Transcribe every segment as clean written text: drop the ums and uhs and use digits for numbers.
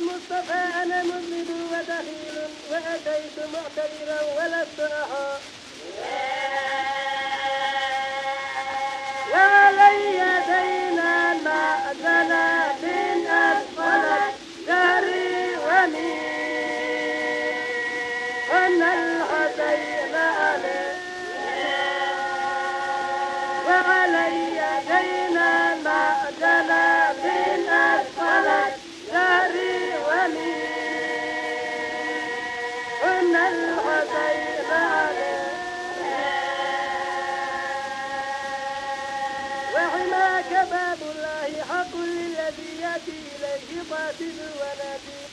المصطفى أنا مذنب ودخيل وأتيت معتذرا ولست أخا وعلي دينا معدنا من أسفلت جاري ومين أن الحسين عليه وعلي دينا معدنا من أسفلت جاري ومين أن الحسين عليه وحماك باب الله حق للذي يأتي إليه قاتل ونبي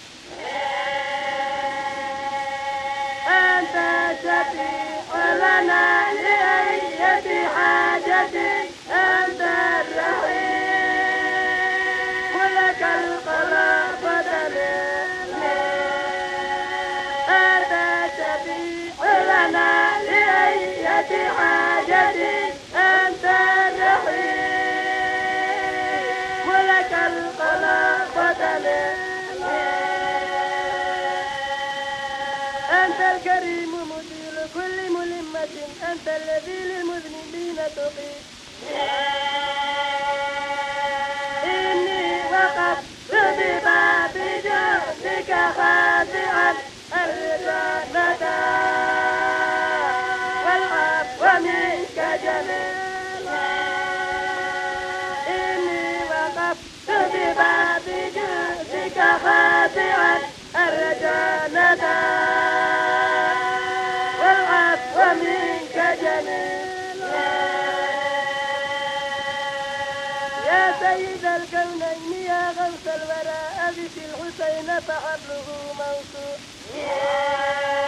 أنت شفيع لنا لأية حاجة أنت الرحيم ولك القرابة أنت شفيع لنا لأية حاجة أنت الرحيم ولك القرابة أنت الكريم مدير كل ملمة أنت الذي للمذنبين تقيم إني وقفت بباب جودك خادعا الجنة والعفو منك جميل إني وقفت بباب جودك خادعا الجنة والعفو منك جميل يا سيد الكونين يا غوث الورى أبت الحسين فحبله موصول